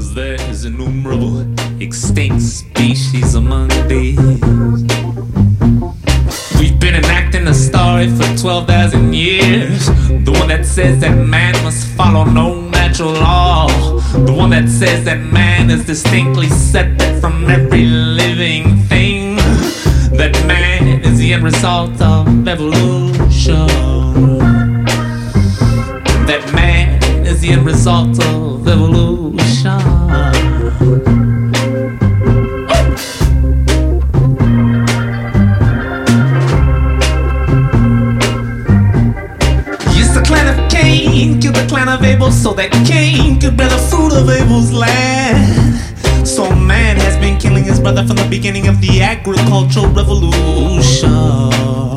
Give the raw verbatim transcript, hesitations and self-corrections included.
'cause there's innumerable extinct species among these. We've been enacting a story for twelve thousand years. The one that says that man must follow no natural law. The one that says that man is distinctly separate from every living thing. That man is the end result of evolution. That man is the end result of evolution. Yes, the clan of Cain killed the clan of Abel so that Cain could bear the fruit of Abel's land. So man has been killing his brother from the beginning of the agricultural revolution.